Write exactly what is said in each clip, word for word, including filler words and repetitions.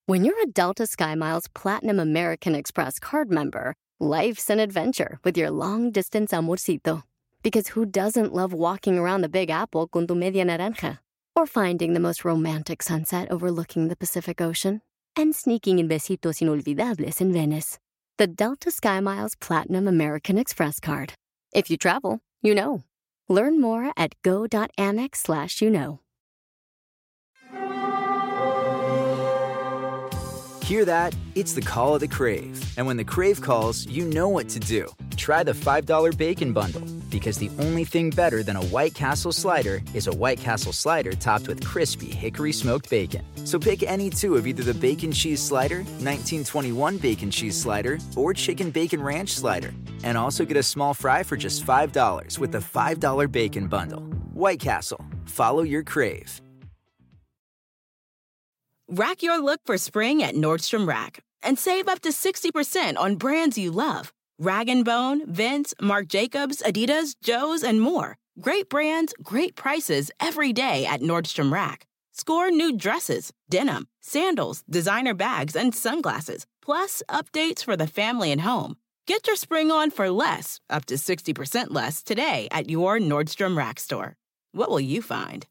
When you're a Delta SkyMiles Platinum American Express card member, life's an adventure with your long-distance amorcito. Because who doesn't love walking around the Big Apple con tu media naranja? Or finding the most romantic sunset overlooking the Pacific Ocean? And sneaking in besitos inolvidables in Venice. The Delta SkyMiles Platinum American Express card. If you travel, you know. Learn more at go.amex slash you know. Hear that? It's the call of the Crave. And when the Crave calls, you know what to do. Try the five dollar Bacon Bundle. Because the only thing better than a White Castle slider is a White Castle slider topped with crispy hickory smoked bacon. So pick any two of either the Bacon Cheese Slider, nineteen twenty-one Bacon Cheese Slider, or Chicken Bacon Ranch Slider. And also get a small fry for just five dollars with the five dollar Bacon Bundle. White Castle. Follow your Crave. Rack your look for spring at Nordstrom Rack and save up to sixty percent on brands you love. Rag and Bone, Vince, Marc Jacobs, Adidas, Joe's, and more. Great brands, great prices every day at Nordstrom Rack. Score new dresses, denim, sandals, designer bags, and sunglasses, plus updates for the family and home. Get your spring on for less, up to sixty percent less, today at your Nordstrom Rack store. What will you find?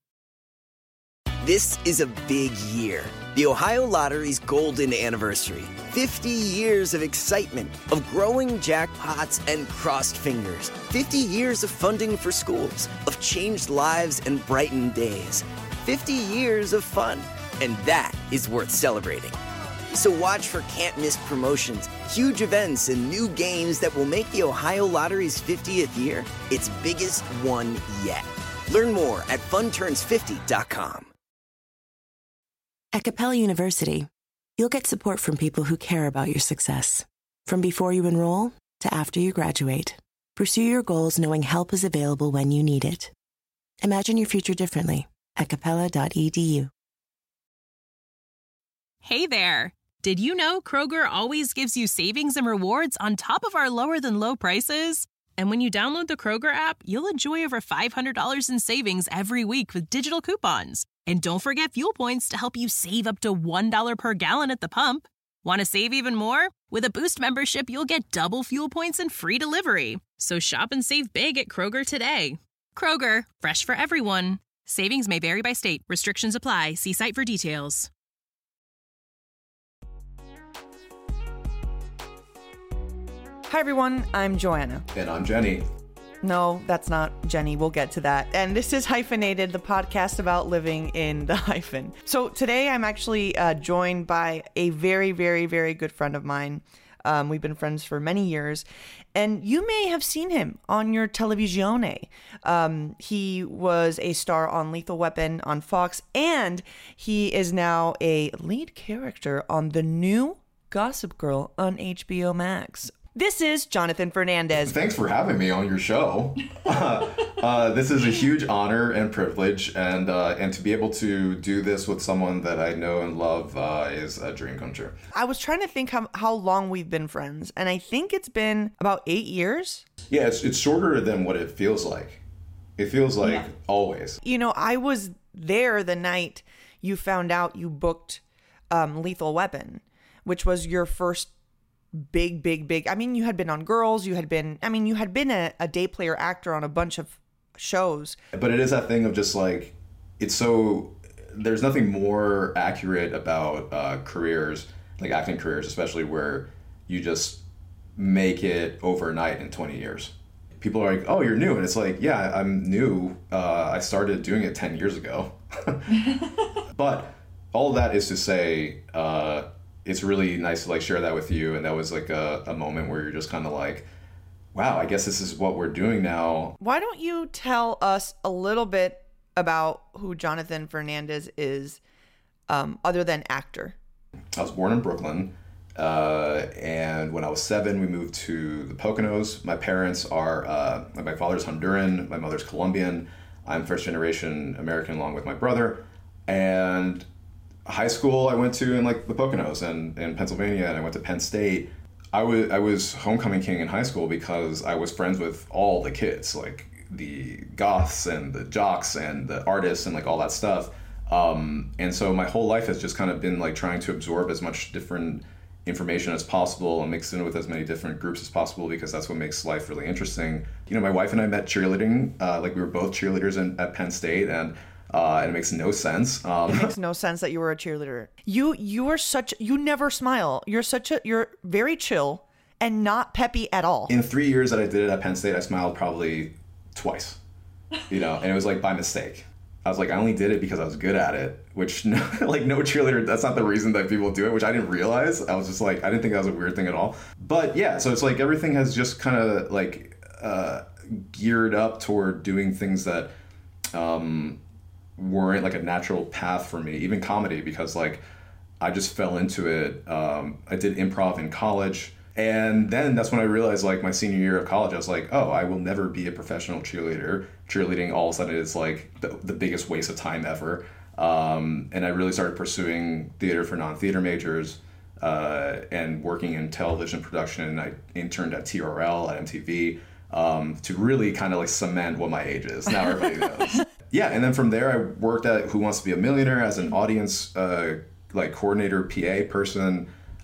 This is a big year. The Ohio Lottery's golden anniversary. fifty years of excitement, of growing jackpots and crossed fingers. fifty years of funding for schools, of changed lives and brightened days. fifty years of fun, and that is worth celebrating. So watch for can't-miss promotions, huge events, and new games that will make the Ohio Lottery's fiftieth year its biggest one yet. Learn more at fun turns fifty dot com. At Capella University, you'll get support from people who care about your success. From before you enroll to after you graduate, pursue your goals knowing help is available when you need it. Imagine your future differently at capella dot e d u. Hey there! Did you know Kroger always gives you savings and rewards on top of our lower-than-low prices? And when you download the Kroger app, you'll enjoy over five hundred dollars in savings every week with digital coupons. And don't forget fuel points to help you save up to one dollar per gallon at the pump. Want to save even more? With a Boost membership, you'll get double fuel points and free delivery. So shop and save big at Kroger today. Kroger, fresh for everyone. Savings may vary by state. Restrictions apply. See site for details. Hi, everyone. I'm Joanna. And I'm Jenny. No, that's not Jenny. We'll get to that. And this is Hyphenated, the podcast about living in the hyphen. So today I'm actually uh, joined by a very, very, very good friend of mine. Um, we've been friends for many years. And you may have seen him on your televisione. Um, he was a star on Lethal Weapon on Fox. And he is now a lead character on the new Gossip Girl on H B O Max. This is Jonathan Fernandez. Thanks for having me on your show. uh, uh, this is a huge honor and privilege, and uh, and to be able to do this with someone that I know and love uh, is a dream come true. I was trying to think how, how long we've been friends, and I think it's been about eight years. Yeah, it's it's shorter than what it feels like. It feels like yeah. always. You know, I was there the night you found out you booked um, Lethal Weapon, which was your first big, big, big. I mean, you had been on Girls. You had been, I mean, you had been a, a day player actor on a bunch of shows. But it is that thing of just like, it's so, there's nothing more accurate about uh, careers, like acting careers, especially where you just make it overnight in twenty years. People are like, oh, you're new. And it's like, yeah, I'm new. Uh, I started doing it ten years ago. But all of that is to say, uh, it's really nice to like share that with you. And that was like a, a moment where you're just kind of like, wow, I guess this is what we're doing now. Why don't you tell us a little bit about who Jonathan Fernandez is, um, other than actor? I was born in Brooklyn. Uh, and when I was seven, we moved to the Poconos. My parents are, uh, my father's Honduran, my mother's Colombian. I'm first generation American along with my brother. And high school I went to in like the Poconos and in Pennsylvania, and I went to Penn State. I was I was homecoming king in high school because I was friends with all the kids, like the goths and the jocks and the artists and like all that stuff. Um, and so my whole life has just kind of been like trying to absorb as much different information as possible and mix in with as many different groups as possible, because that's what makes life really interesting. You know, my wife and I met cheerleading, uh, like we were both cheerleaders in, at Penn State, and uh, and it makes no sense. Um, it makes no sense that you were a cheerleader. You you are such you never smile. You're such a you're very chill and not peppy at all. In three years that I did it at Penn State, I smiled probably twice. You know, and it was like by mistake. I was like, I only did it because I was good at it, which no, like no cheerleader, that's not the reason that people do it, which I didn't realize. I was just like, I didn't think that was a weird thing at all. But yeah, so it's like everything has just kind of like uh, geared up toward doing things that um, weren't like a natural path for me, even comedy, because like I just fell into it. Um, I did improv in college. And then that's when I realized, like, my senior year of college, I was like, oh, I will never be a professional cheerleader. Cheerleading all of a sudden is like the, the biggest waste of time ever. Um, and I really started pursuing theater for non-theater majors uh, and working in television production. I interned at T R L, at M T V, um, to really kind of like cement what my age is. Now everybody knows. Yeah, and then from there, I worked at Who Wants to Be a Millionaire as an audience uh, like coordinator, P A person.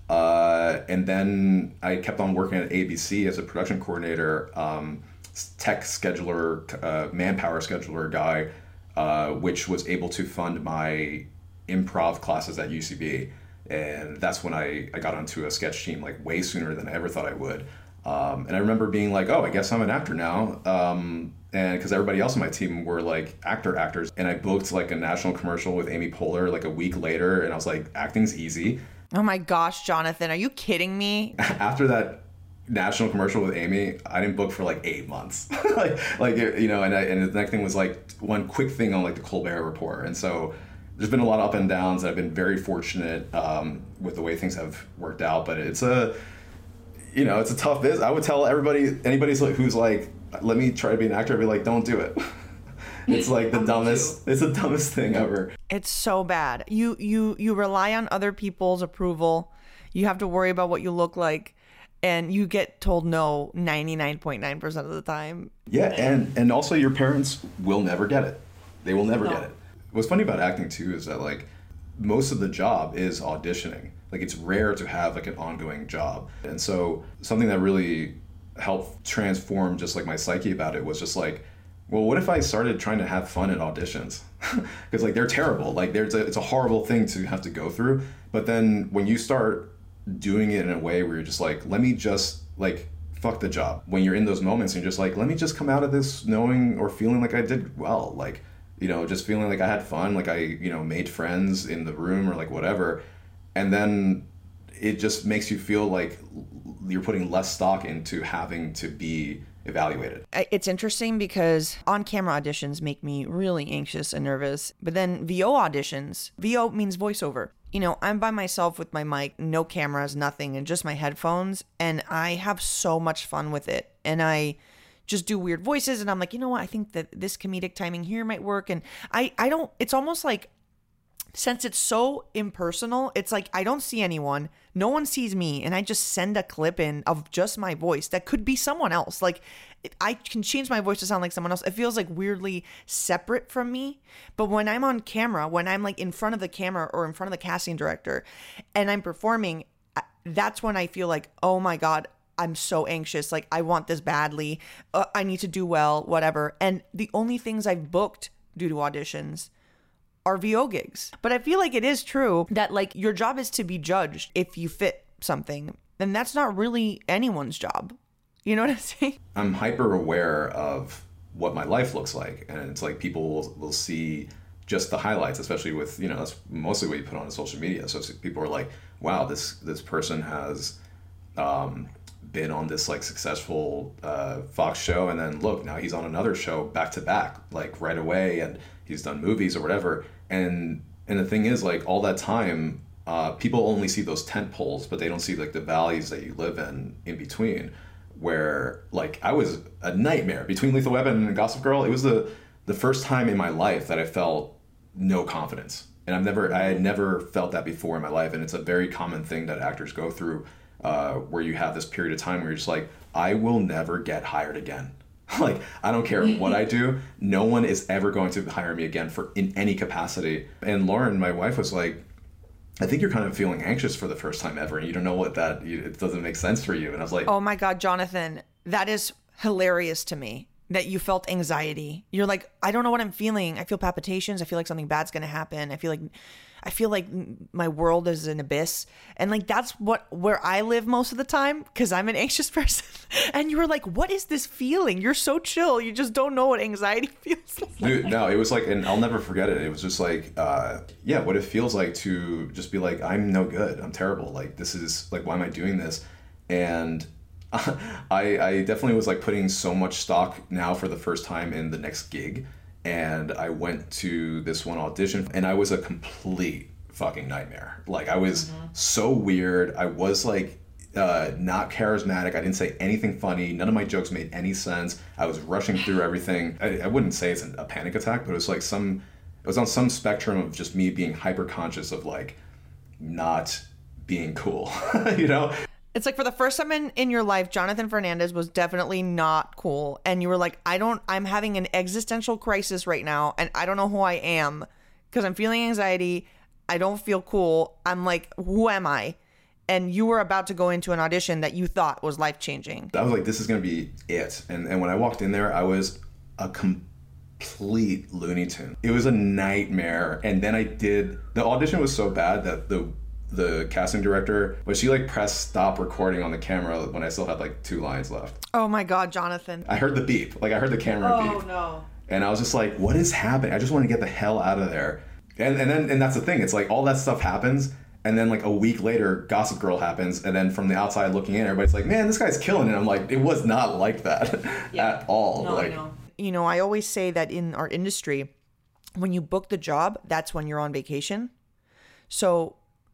Uh, and then I kept on working at A B C as a production coordinator, um, tech scheduler, uh, manpower scheduler guy, uh, which was able to fund my improv classes at U C B. And that's when I, I got onto a sketch team like way sooner than I ever thought I would. Um, and I remember being like, oh, I guess I'm an actor now. Um, and because everybody else on my team were like actor actors. And I booked like a national commercial with Amy Poehler like a week later. And I was like, acting's easy. Oh my gosh, Jonathan, are you kidding me? After that national commercial with Amy, I didn't book for like eight months. like, like you know, and, I, and the next thing was like one quick thing on like the Colbert Report. And so there's been a lot of up and downs. I've been very fortunate um, with the way things have worked out, but it's a, you know, it's a tough business. I would tell everybody, anybody who's like, let me try to be an actor, I'd be like, don't do it. It's like the dumbest, it's the dumbest thing ever. It's so bad. You you you rely on other people's approval. You have to worry about what you look like, and you get told no ninety-nine point nine percent of the time. Yeah, and and also your parents will never get it. They will never no. get it. What's funny about acting too is that like most of the job is auditioning. Like it's rare to have like an ongoing job. And so something that really helped transform just like my psyche about it was just like, well, what if I started trying to have fun at auditions? Because like they're terrible. Like there's a, it's a horrible thing to have to go through. But then when you start doing it in a way where you're just like, let me just like fuck the job. When you're in those moments and you're just like, let me just come out of this knowing or feeling like I did well. Like, you know, just feeling like I had fun, like I, you know, made friends in the room or like whatever. And then it just makes you feel like you're putting less stock into having to be evaluated. It's interesting because on-camera auditions make me really anxious and nervous, but then V O auditions, V O means voiceover. You know, I'm by myself with my mic, no cameras, nothing, and just my headphones, and I have so much fun with it. And I just do weird voices, and I'm like, you know what, I think that this comedic timing here might work. And I, I don't, it's almost like, since it's so impersonal, it's like I don't see anyone, no one sees me, and I just send a clip in of just my voice that could be someone else. Like I can change my voice to sound like someone else. It feels like weirdly separate from me. But when I'm on camera, when I'm like in front of the camera or in front of the casting director and I'm performing, that's when I feel like, oh my God, I'm so anxious. Like I want this badly. Uh, I need to do well, whatever. And the only things I've booked due to auditions are V O gigs. But I feel like it is true that like your job is to be judged if you fit something. And that's not really anyone's job. You know what I'm saying? I'm hyper aware of what my life looks like. And it's like people will, will see just the highlights, especially with, you know, that's mostly what you put on social media. So people are like, wow, this, this person has um, been on this like successful uh, Fox show. And then look, now he's on another show back to back, like right away. And he's done movies or whatever. And and the thing is, like, all that time, uh, people only see those tent poles, but they don't see, like, the valleys that you live in in between, where, like, I was a nightmare. Between Lethal Weapon and Gossip Girl, it was the, the first time in my life that I felt no confidence. And I've never, I had never felt that before in my life. And it's a very common thing that actors go through, uh, where you have this period of time where you're just like, I will never get hired again. Like, I don't care what I do. No one is ever going to hire me again for in any capacity. And Lauren, my wife, was like, I think you're kind of feeling anxious for the first time ever. And you don't know what that, you, it doesn't make sense for you. And I was like, oh my God, Jonathan, that is hilarious to me that you felt anxiety. You're like, I don't know what I'm feeling. I feel palpitations. I feel like something bad's going to happen. I feel like, I feel like my world is an abyss. And like, that's what, where I live most of the time, because I'm an anxious person. And you were like, what is this feeling? You're so chill. You just don't know what anxiety feels like. Dude, no, it was like, and I'll never forget it. It was just like, uh, yeah, what it feels like to just be like, I'm no good. I'm terrible. Like, this is like, why am I doing this? And I, I definitely was like putting so much stock now for the first time in the next gig. And I went to this one audition and I was a complete fucking nightmare. Like, I was mm-hmm. so weird. I was like uh, not charismatic. I didn't say anything funny. None of my jokes made any sense. I was rushing through everything. I, I wouldn't say it's a panic attack, but it was like some, it was on some spectrum of just me being hyper conscious of like not being cool, you know? It's like for the first time in, in your life, Jonathan Fernandez was definitely not cool. And you were like, I don't, I'm having an existential crisis right now. And I don't know who I am because I'm feeling anxiety. I don't feel cool. I'm like, who am I? And you were about to go into an audition that you thought was life-changing. I was like, this is going to be it. And, and when I walked in there, I was a complete Looney Tune. It was a nightmare. And then I did, the audition was so bad that the the casting director, was she like pressed stop recording on the camera when I still had like two lines left. Oh my God, Jonathan. I heard the beep. Like I heard the camera oh, beep. Oh no. And I was just like, what is happening? I just want to get the hell out of there. And and then and that's the thing. It's like all that stuff happens. And then like a week later, Gossip Girl happens. And then from the outside looking in, everybody's like, man, this guy's killing it. I'm like, it was not like that yeah. at all. No, like, I know. You know, I always say that in our industry, when you book the job, that's when you're on vacation. So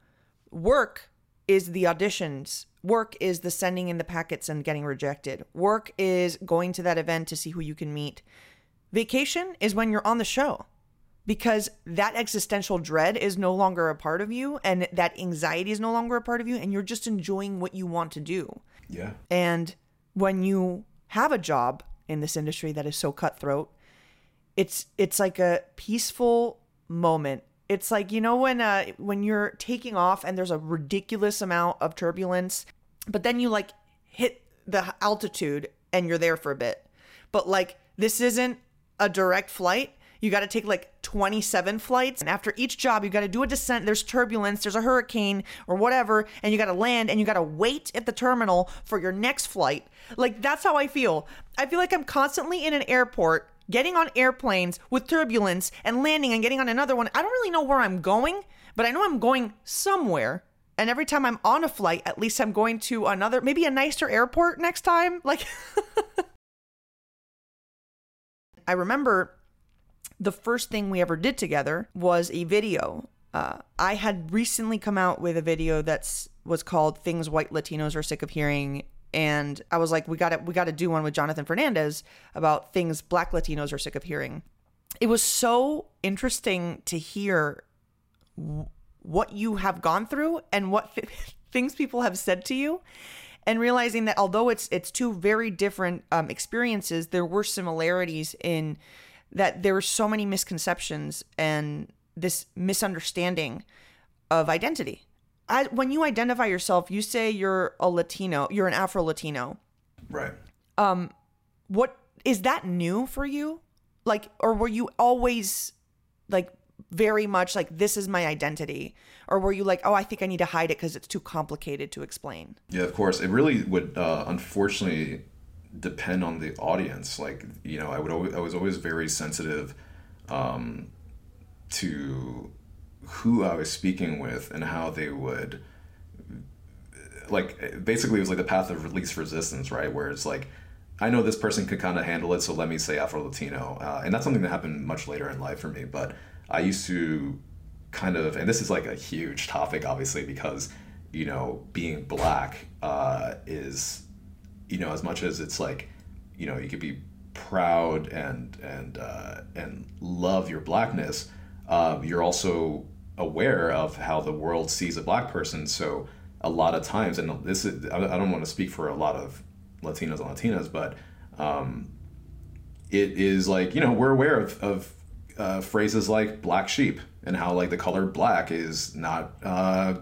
work is the auditions. Work is the sending in the packets and getting rejected. Work is going to that event to see who you can meet. Vacation is when you're on the show, because that existential dread is no longer a part of you and that anxiety is no longer a part of you and you're just enjoying what you want to do. Yeah. And when you have a job in this industry that is so cutthroat, it's it's like a peaceful moment. It's like, you know, when uh, when you're taking off and there's a ridiculous amount of turbulence, but then you like hit the altitude and you're there for a bit. But like, this isn't a direct flight. You got to take like twenty-seven flights. And after each job, you got to do a descent. There's turbulence, there's a hurricane or whatever. And you got to land and you got to wait at the terminal for your next flight. Like, that's how I feel. I feel like I'm constantly in an airport, getting on airplanes with turbulence and landing and getting on another one. I don't really know where I'm going, but I know I'm going somewhere. And every time I'm on a flight, at least I'm going to another, maybe a nicer airport next time. Like, I remember the first thing we ever did together was a video. Uh, I had recently come out with a video that's was called Things White Latinos Are Sick of Hearing. And I was like, we got to we got to do one with Jonathan Fernandez about things Black Latinos are sick of hearing. It was so interesting to hear w- what you have gone through and what f- things people have said to you, and realizing that although it's it's two very different um, experiences, there were similarities in that there were so many misconceptions and this misunderstanding of identity. I, when you identify yourself, you say you're a Latino, you're an Afro-Latino. Right. Um, what, is that new for you? Like, or were you always like very much like, this is my identity? Or were you like, oh, I think I need to hide it because it's too complicated to explain? Yeah, of course. It really would, uh, unfortunately, depend on the audience. Like, you know, I would always, I was always very sensitive um, to who I was speaking with and how they would, like, basically it was like the path of least resistance, right? Where it's like, I know this person could kind of handle it, so let me say Afro-Latino. Uh, and that's something that happened much later in life for me. But I used to kind of, and this is like a huge topic, obviously, because, you know, being Black uh, is, you know, as much as it's like, you know, you could be proud and, and, uh, and love your Blackness, uh, you're also aware of how the world sees a Black person. So a lot of times, and this is, I don't want to speak for a lot of Latinos and Latinas, but um, it is like, you know, we're aware of, of uh, phrases like black sheep and how like the color black is not uh,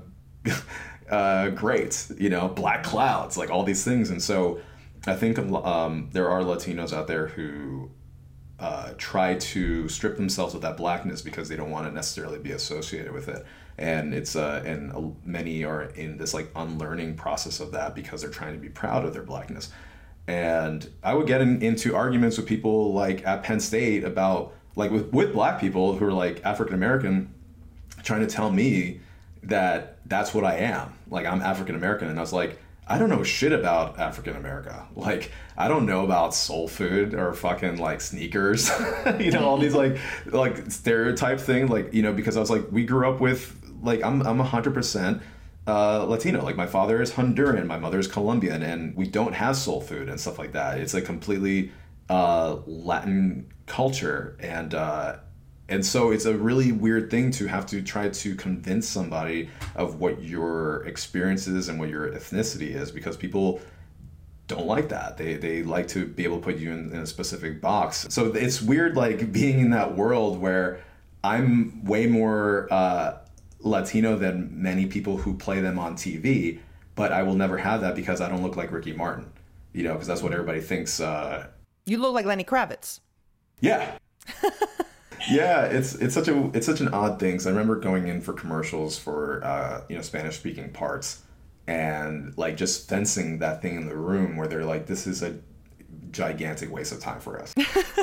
uh, great, you know, black clouds, like all these things. And so I think um, there are Latinos out there who uh, try to strip themselves of that blackness because they don't want to necessarily be associated with it. And it's uh, and uh, many are in this like unlearning process of that because they're trying to be proud of their blackness. And I would get in, into arguments with people like at Penn State about like with, with black people who are like African American, trying to tell me that that's what I am. Like I'm African American, and I was like, I don't know shit about African America. Like I don't know about soul food or fucking like sneakers, you know, all these like like stereotype thing. Like, you know, because I was like, we grew up with like I'm I'm a hundred percent uh, Latino. Like my father is Honduran, my mother is Colombian, and we don't have soul food and stuff like that. It's a completely uh, Latin culture, and uh, and so it's a really weird thing to have to try to convince somebody of what your experience is and what your ethnicity is, because people don't like that. They they like to be able to put you in, in a specific box. So it's weird, like being in that world where I'm way more uh, Latino than many people who play them on T V, but I will never have that because I don't look like Ricky Martin, you know, because that's what everybody thinks. Uh, you look like Lenny Kravitz. Yeah. Yeah, it's it's such a it's such an odd thing. So I remember going in for commercials for uh, you know, Spanish speaking parts, and like just fencing that thing in the room where they're like, this is a gigantic waste of time for us.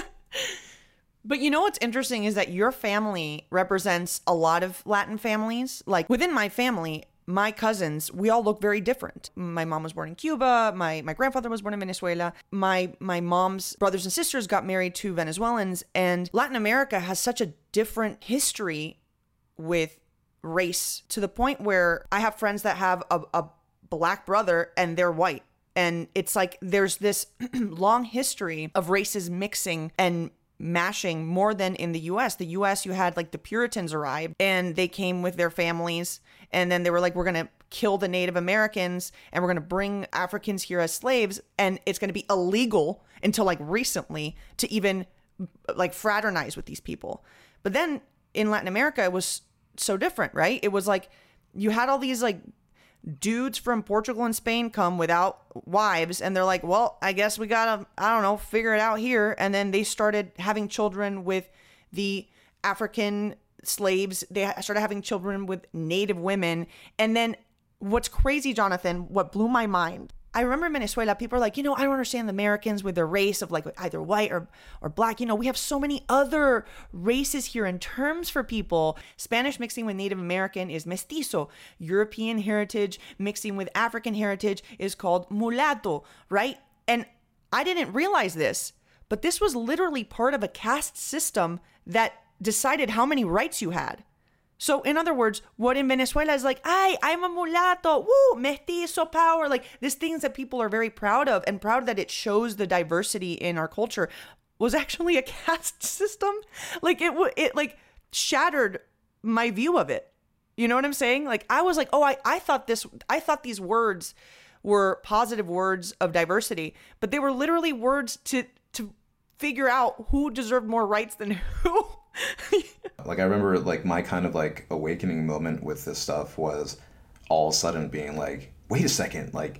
But you know what's interesting is that your family represents a lot of Latin families. Like within my family, my cousins, we all look very different. My mom was born in Cuba. My my grandfather was born in Venezuela. My my mom's brothers and sisters got married to Venezuelans. And Latin America has such a different history with race, to the point where I have friends that have a, a black brother and they're white. And it's like there's this long history of races mixing and mashing more than in the U S. The U S, you had like the Puritans arrive and they came with their families, and then they were like, we're going to kill the Native Americans and we're going to bring Africans here as slaves, and it's going to be illegal until like recently to even like fraternize with these people. But then in Latin America, it was so different, right? It was like you had all these like dudes from Portugal and Spain come without wives, and they're like, well, I guess we gotta, I don't know, figure it out here. And then they started having children with the African slaves. They started having children with Native women. And then what's crazy, Jonathan, what blew my mind, I remember in Venezuela, people are like, you know, I don't understand the Americans with their race of like either white or, or black. You know, we have so many other races here and terms for people. Spanish mixing with Native American is mestizo. European heritage mixing with African heritage is called mulatto, right? And I didn't realize this, but this was literally part of a caste system that decided how many rights you had. So in other words, what in Venezuela is like, ay, I'm a mulatto, woo, mestizo power, like these things that people are very proud of and proud that it shows the diversity in our culture, was actually a caste system. Like it, it like shattered my view of it. You know what I'm saying? Like I was like, oh, I, I thought this, I thought these words were positive words of diversity, but they were literally words to, to figure out who deserved more rights than who. Like I remember like my kind of like awakening moment with this stuff was all of a sudden being like, wait a second, like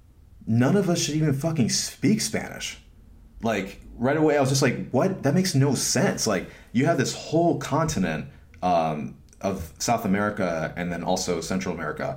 none of us should even fucking speak Spanish. Like right away I was just like, what? That makes no sense. Like you have this whole continent um, of South America and then also Central America.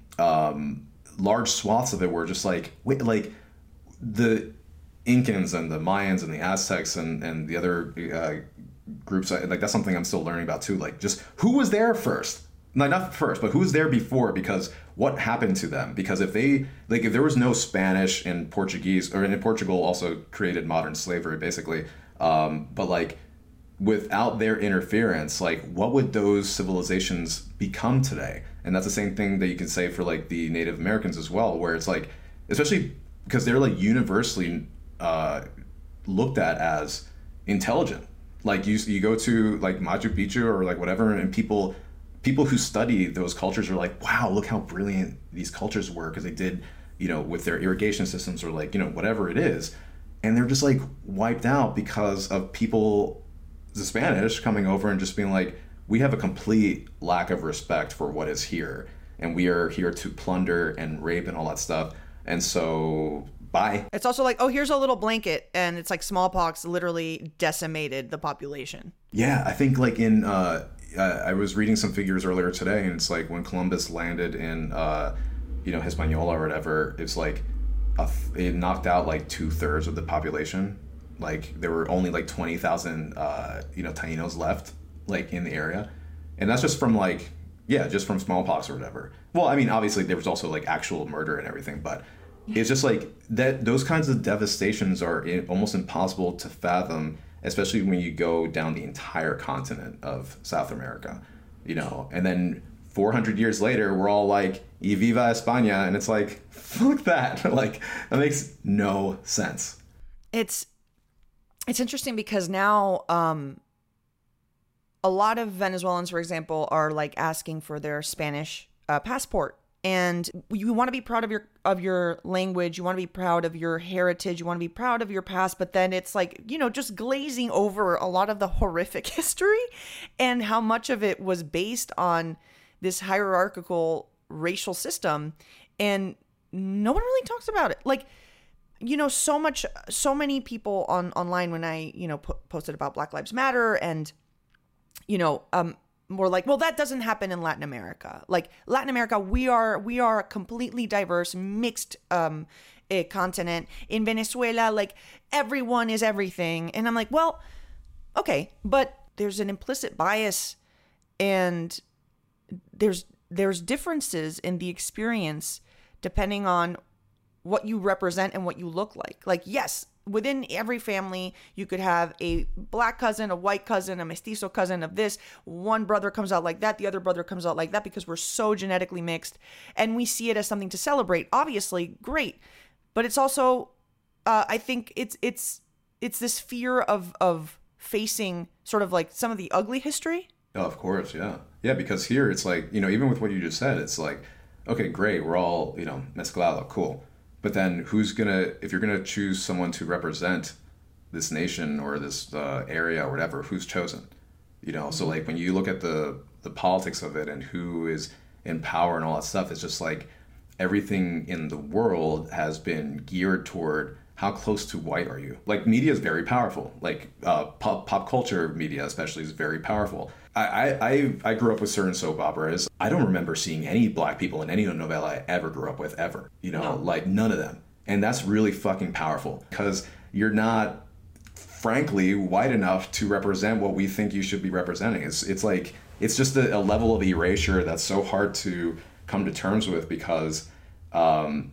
Um, large swaths of it were just like, wait, like the Incans and the Mayans and the Aztecs and, and the other uh, groups, like that's something I'm still learning about too. Like just who was there first? Like not first, but who was there before? Because what happened to them? Because if they, like if there was no Spanish and Portuguese, or in Portugal also created modern slavery basically. Um, but like without their interference, like what would those civilizations become today? And that's the same thing that you can say for like the Native Americans as well, where it's like, especially because they're like universally uh, looked at as intelligent. Like you, you go to like Machu Picchu or like whatever, and people, people who study those cultures are like, wow, look how brilliant these cultures were because they did, you know, with their irrigation systems or like, you know, whatever it is. and they're just like wiped out because of people, the Spanish, coming over and just being like, we have a complete lack of respect for what is here, and we are here to plunder and rape and all that stuff, and so bye. It's also like, oh, here's a little blanket, and it's like smallpox literally decimated the population. Yeah, I think like in uh, uh I was reading some figures earlier today, and it's like when Columbus landed in uh you know Hispaniola or whatever, it's like a, it knocked out like two thirds of the population. Like there were only like twenty thousand uh you know Tainos left like in the area, and that's just from like yeah just from smallpox or whatever. Well, I mean, obviously there was also like actual murder and everything, but it's just like that those kinds of devastations are almost impossible to fathom, especially when you go down the entire continent of South America, you know. And then four hundred years later, we're all like, y viva España, and it's like, fuck that. Like, that makes no sense. It's it's interesting because now um a lot of Venezuelans, for example, are like asking for their Spanish uh, passport, and you want to be proud of your of your language, you want to be proud of your heritage, you want to be proud of your past, but then it's like, you know, just glazing over a lot of the horrific history and how much of it was based on this hierarchical racial system, and no one really talks about it. Like, you know, so much, so many people on online when I, you know, po- posted about Black Lives Matter, and you know, um, more like, well, that doesn't happen in Latin America. Like Latin America, we are we are a completely diverse, mixed um, a continent. In Venezuela, like everyone is everything, and I'm like, well, okay, but there's an implicit bias, and there's there's differences in the experience depending on what you represent and what you look like. Like, yes, within every family, you could have a black cousin, a white cousin, a mestizo cousin of this. One brother comes out like that. The other brother comes out like that because we're so genetically mixed. And we see it as something to celebrate. Obviously, great. But it's also, uh, I think it's it's it's this fear of of facing sort of like some of the ugly history. Oh, of course, yeah. Yeah, because here it's like, you know, even with what you just said, it's like, okay, great, we're all, you know, mezclado, cool. But then who's going to, if you're going to choose someone to represent this nation or this uh, area or whatever, who's chosen? You know, so like when you look at the, the politics of it and who is in power and all that stuff, it's just like everything in the world has been geared toward how close to white are you? Like media is very powerful. Like uh, pop, pop culture media especially is very powerful. I, I, I grew up with certain soap operas. I don't remember seeing any black people in any novella I ever grew up with, ever. You know, no. Like none of them. And that's really fucking powerful because you're not, frankly, white enough to represent what we think you should be representing. It's it's like, it's just a, a level of erasure that's so hard to come to terms with because um,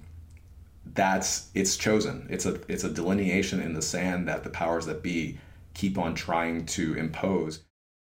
that's, it's chosen. It's a, it's a delineation in the sand that the powers that be keep on trying to impose.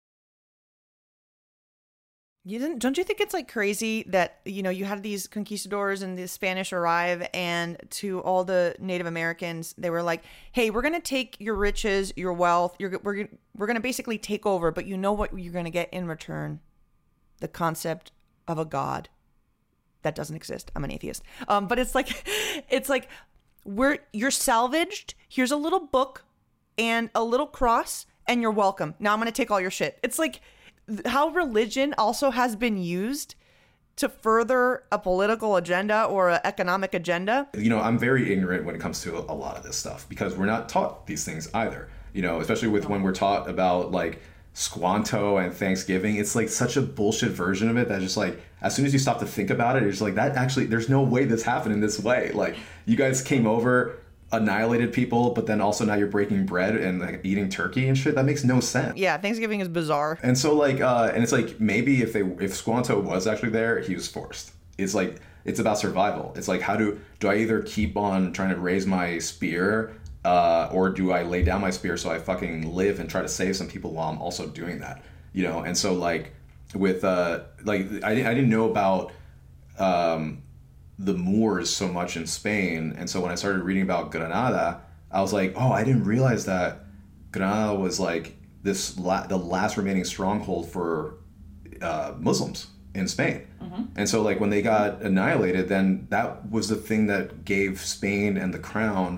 You didn't, don't you think it's like crazy that, you know, you had these conquistadors and the Spanish arrive, and to all the Native Americans, they were like, hey, we're going to take your riches, your wealth, you're, we're, we're going to basically take over, but you know what you're going to get in return? The concept of a God that doesn't exist. I'm an atheist. Um, but it's like, it's like, we're, you're salvaged. Here's a little book and a little cross, and you're welcome. Now I'm going to take all your shit. It's like, how religion also has been used to further a political agenda or an economic agenda. You know, I'm very ignorant when it comes to a lot of this stuff because we're not taught these things either. You know, especially with when we're taught about like Squanto and Thanksgiving, it's like such a bullshit version of it that just like, as soon as you stop to think about it, it's like that actually, there's no way this happened in this way. Like you guys came over, annihilated people, but then also now you're breaking bread and like eating turkey and shit. That makes no sense. Yeah, Thanksgiving is bizarre. And so like uh and it's like maybe if they if Squanto was actually there, he was forced. It's like it's about survival. It's like how do do I either keep on trying to raise my spear uh or do I lay down my spear so I fucking live and try to save some people while I'm also doing that, you know? And so like with uh like I, I didn't know about um the Moors so much in Spain, and so when I started reading about Granada, I was like, oh, I didn't realize that Granada was like this la- the last remaining stronghold for uh, Muslims in Spain. Mm-hmm. And so like when they got annihilated, then that was the thing that gave Spain and the crown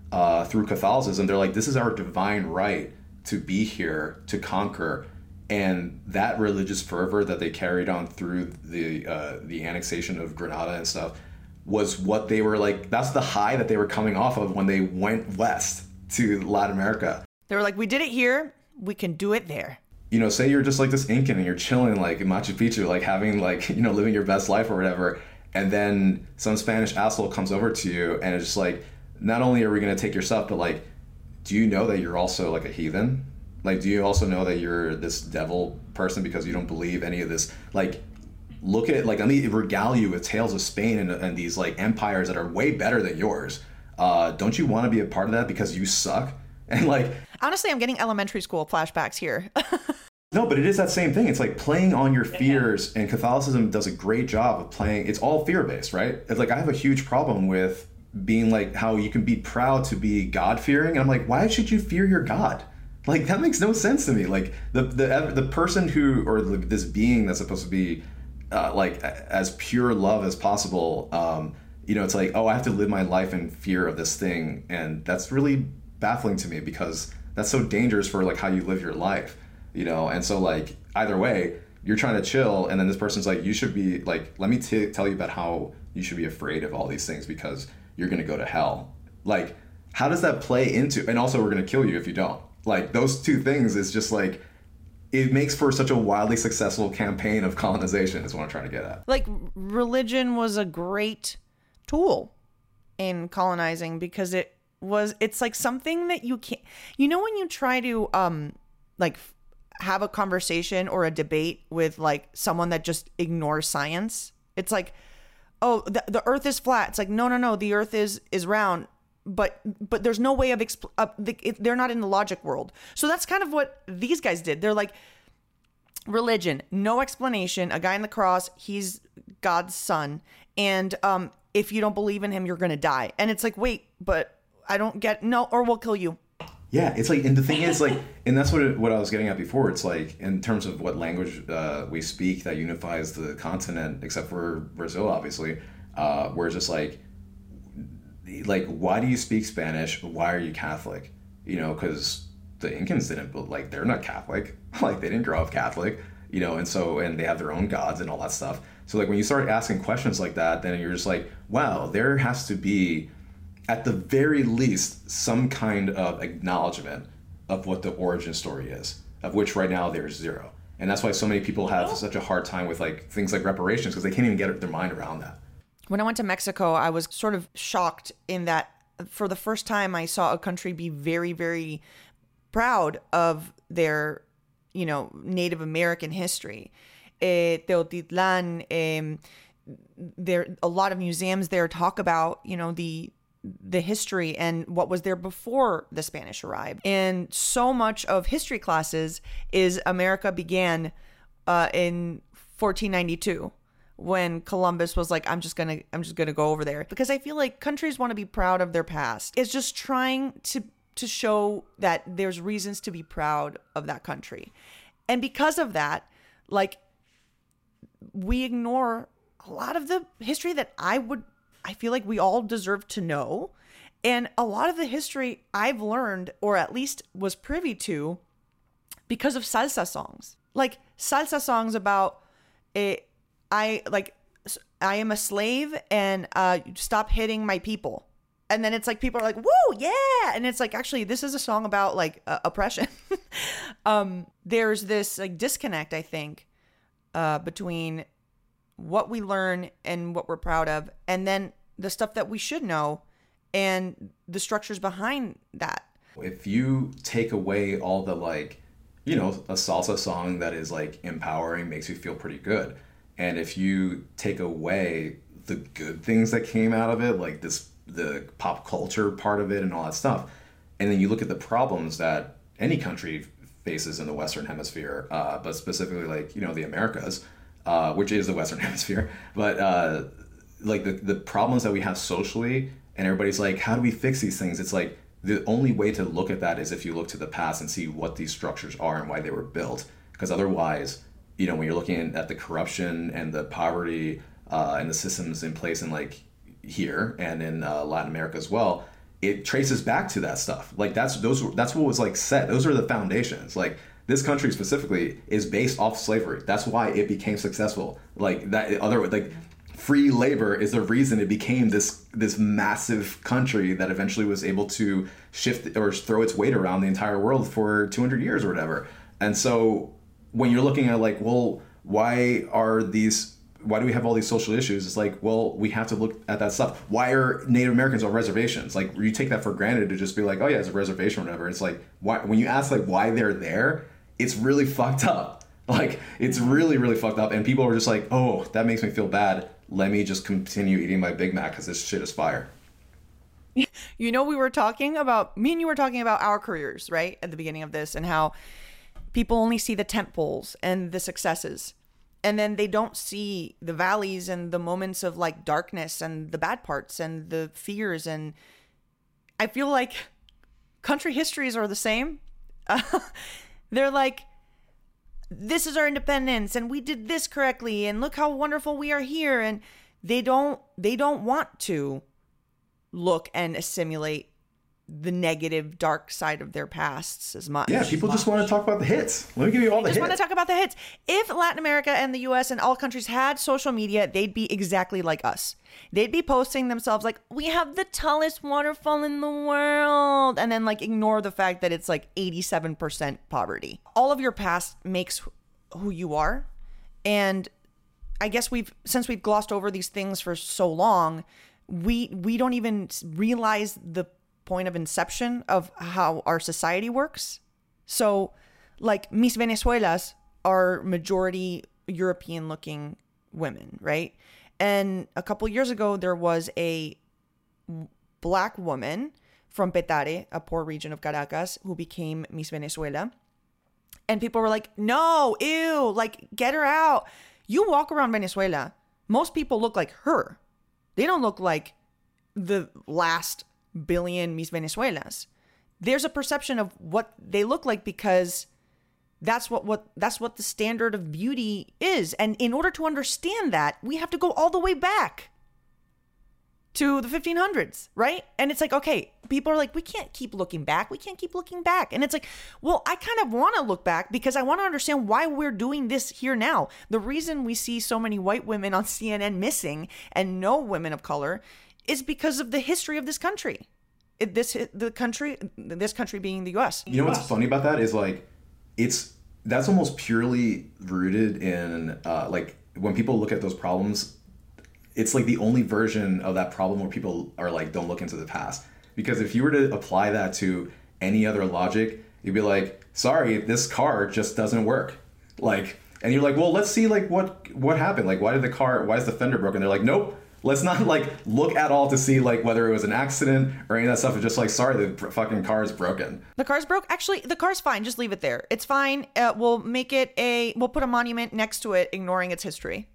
uh, through Catholicism. They're like, this is our divine right to be here, to conquer. And that religious fervor that they carried on through the uh, the annexation of Granada and stuff was what they were like, that's the high that they were coming off of when they went west to Latin America. They were like, we did it here, we can do it there. You know, say you're just like this Incan and you're chilling like in Machu Picchu, like having like, you know, living your best life or whatever. And then some Spanish asshole comes over to you and it's just like, not only are we going to take your stuff, but like, do you know that you're also like a heathen? Like, do you also know that you're this devil person because you don't believe any of this? Like, look at, like, let me regale you with tales of Spain and, and these, like, empires that are way better than yours. Uh, don't you want to be a part of that because you suck? And, like... Honestly, I'm getting elementary school flashbacks here. No, but it is that same thing. It's like playing on your fears, and Catholicism does a great job of playing... It's all fear-based, right? It's like, I have a huge problem with being, like, how you can be proud to be God-fearing. And I'm like, why should you fear your God? Like, that makes no sense to me. Like, the the the person who, or the, this being that's supposed to be, uh, like, as pure love as possible, um, you know, it's like, oh, I have to live my life in fear of this thing. And that's really baffling to me because that's so dangerous for, like, how you live your life, you know? And so, like, either way, you're trying to chill, and then this person's like, you should be, like, let me t- tell you about how you should be afraid of all these things because you're going to go to hell. Like, how does that play into, and also we're going to kill you if you don't. Like, those two things is just like, it makes for such a wildly successful campaign of colonization is what I'm trying to get at. Like, religion was a great tool in colonizing because it was, it's like something that you can't, you know, when you try to, um, like, have a conversation or a debate with, like, someone that just ignores science, it's like, oh, the, the earth is flat. It's like, no, no, no, the earth is, is round. But but there's no way of expl- uh, they're not in the logic world. So that's kind of what these guys did. They're like, religion, no explanation. A guy on the cross, he's God's son, and um, if you don't believe in him, you're gonna die. And it's like, wait, but I don't get no, or we'll kill you. Yeah, it's like, and the thing is, like, and that's what it, what I was getting at before. It's like, in terms of what language uh, we speak that unifies the continent, except for Brazil, obviously, uh, where it's just like. Like, why do you speak Spanish? Why are you Catholic? You know, because the Incans didn't, but like, they're not Catholic. Like, they didn't grow up Catholic, you know, and so, and they have their own gods and all that stuff. So, like, when you start asking questions like that, then you're just like, wow, there has to be, at the very least, some kind of acknowledgement of what the origin story is, of which right now there's zero. And that's why so many people have such a hard time with, like, things like reparations, because they can't even get their mind around that. When I went to Mexico, I was sort of shocked in that for the first time I saw a country be very, very proud of their, you know, Native American history. Eh, Teotitlán, um, there a lot of museums there talk about, you know, the the history and what was there before the Spanish arrived. And so much of history classes is America began uh, in fourteen ninety-two. When Columbus was like, I'm just gonna, I'm just gonna go over there, because I feel like countries want to be proud of their past. It's just trying to to show that there's reasons to be proud of that country, and because of that, like, we ignore a lot of the history that I would, I feel like we all deserve to know, and a lot of the history I've learned, or at least was privy to, because of salsa songs, like salsa songs about a. I like, I am a slave and uh, stop hitting my people. And then it's like, people are like, woo, yeah. And it's like, actually, this is a song about like uh, oppression. um, there's this like disconnect, I think, uh, between what we learn and what we're proud of, and then the stuff that we should know and the structures behind that. If you take away all the, like, you know, a salsa song that is like empowering, makes you feel pretty good. And if you take away the good things that came out of it, like this, the pop culture part of it and all that stuff, and then you look at the problems that any country faces in the Western Hemisphere, uh, but specifically, like, you know, the Americas, uh, which is the Western Hemisphere, but uh, like the, the problems that we have socially, and everybody's like, how do we fix these things? It's like, the only way to look at that is if you look to the past and see what these structures are and why they were built, because otherwise, you know, when you're looking at the corruption and the poverty uh, and the systems in place in, like, here and in uh, Latin America as well, it traces back to that stuff. Like that's those that's what was like set. Those are the foundations. Like this country specifically is based off slavery. That's why it became successful. Like that other like free labor is the reason it became this this massive country that eventually was able to shift or throw its weight around the entire world for two hundred years or whatever. And so when you're looking at like, well, why are these why do we have all these social issues? It's like, well, we have to look at that stuff. Why are Native Americans on reservations? Like, you take that for granted to just be like, oh yeah, it's a reservation or whatever. It's like, why, when you ask like why they're there, it's really fucked up. Like, it's really, really fucked up. And people are just like, oh, that makes me feel bad. Let me just continue eating my Big Mac because this shit is fire. You know, we were talking about, me and you were talking about our careers, right? At the beginning of this, and how people only see the tent poles and the successes. And then they don't see the valleys and the moments of like darkness and the bad parts and the fears. And I feel like country histories are the same. Uh, they're like, this is our independence and we did this correctly and look how wonderful we are here. And they don't, they don't want to look and assimilate the negative, dark side of their pasts as much. Yeah, people just want to talk about the hits. Let me give you all the hits. Just hits. want to talk about the hits. If Latin America and the U S and all countries had social media, they'd be exactly like us. They'd be posting themselves like, we have the tallest waterfall in the world, and then like ignore the fact that it's like eighty-seven percent poverty. All of your past makes who you are. And I guess we've, since we've glossed over these things for so long, we we don't even realize the point of inception of how our society works. So like Miss Venezuelas are majority European looking women, right? And a couple years ago there was a black woman from Petare, a poor region of Caracas, who became Miss Venezuela. And people were like, no, ew, like get her out. You walk around Venezuela, most people look like her. They don't look like the last billion Miss Venezuelas. There's a perception of what they look like because that's what, what that's what the standard of beauty is. And in order to understand that, we have to go all the way back to the fifteen hundreds, right? And it's like, okay, people are like, we can't keep looking back. We can't keep looking back. And it's like, well, I kind of want to look back because I want to understand why we're doing this here now. The reason we see so many white women on C N N missing and no women of color is because of the history of this country. It, this the country, this country being the U S. You know what's funny about that is like, it's that's almost purely rooted in uh, like when people look at those problems, it's like the only version of that problem where people are like, don't look into the past. Because if you were to apply that to any other logic, you'd be like, sorry, this car just doesn't work. Like, and you're like, well, let's see like what what happened. Like, why did the car? Why is the fender broken? They're like, nope. Let's not like look at all to see like whether it was an accident or any of that stuff. It's just like, sorry, the fucking car is broken. The car's broke. Actually, the car's fine. Just leave it there. It's fine. Uh, we'll make it a, we'll put a monument next to it, ignoring its history.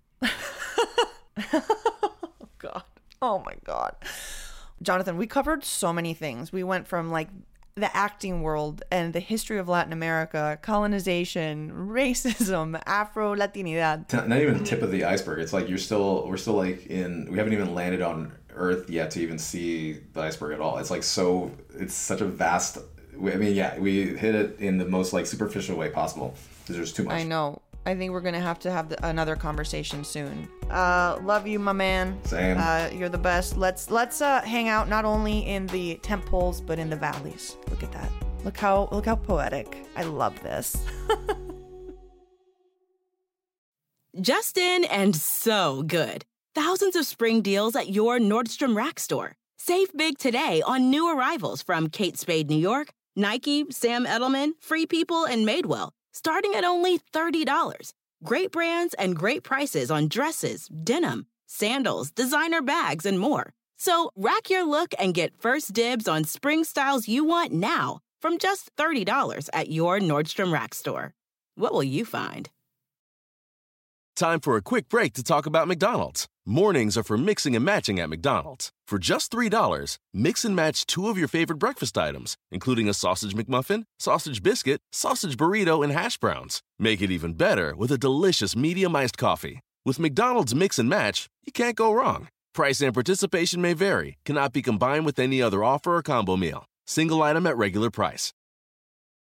Oh God. Oh my God. Jonathan, we covered so many things. We went from like the acting world and the history of Latin America, colonization, racism, Afro-Latinidad. Not even the tip of the iceberg. It's like you're still, we're still like in, we haven't even landed on Earth yet to even see the iceberg at all. It's like so, it's such a vast, I mean, yeah, we hit it in the most like superficial way possible because there's too much. I know. I think we're going to have to have the, another conversation soon. Uh, love you, my man. Same. Uh, you're the best. Let's let's uh, hang out not only in the tent poles, but in the valleys. Look at that. Look how look how poetic. I love this. Justin and so good. Thousands of spring deals at your Nordstrom Rack store. Save big today on new arrivals from Kate Spade New York, Nike, Sam Edelman, Free People, and Madewell, starting at only thirty dollars. Great brands and great prices on dresses, denim, sandals, designer bags, and more. So rack your look and get first dibs on spring styles you want now from just thirty dollars at your Nordstrom Rack store. What will you find? Time for a quick break to talk about McDonald's. Mornings are for mixing and matching at McDonald's. For just three dollars, mix and match two of your favorite breakfast items, including a sausage McMuffin, sausage biscuit, sausage burrito, and hash browns. Make it even better with a delicious medium iced coffee. With McDonald's Mix and Match, you can't go wrong. Price and participation may vary. Cannot be combined with any other offer or combo meal. Single item at regular price.